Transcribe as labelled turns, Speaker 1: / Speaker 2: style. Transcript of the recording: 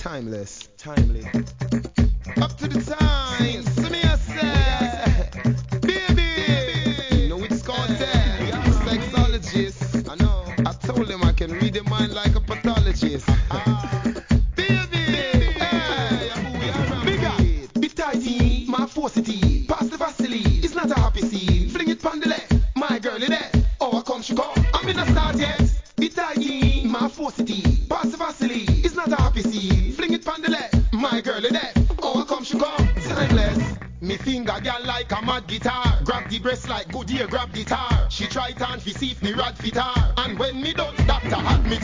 Speaker 1: Timeless, timely. Up to the time, see me I say, baby. You know it's content, sexologist. I know. I told them I can read your mind like a pathologist. Baby, hey, bigger, bit tighty, my forcity, pass the Vaseline. It's not a happy scene. Fling it pon the left, my girl is there. Oh, I come she come. I'm in a start yet. Bit tighty, my forcity, pass the Vaseline. It's not a happy scene. Fling it pon the left, my girl is there. Oh, I come she come. Timeless. Me finger girl like a mad guitar. Grab the breast like good ear grab guitar. She try it on fi see if me rad fit her. And when me done, doctor had me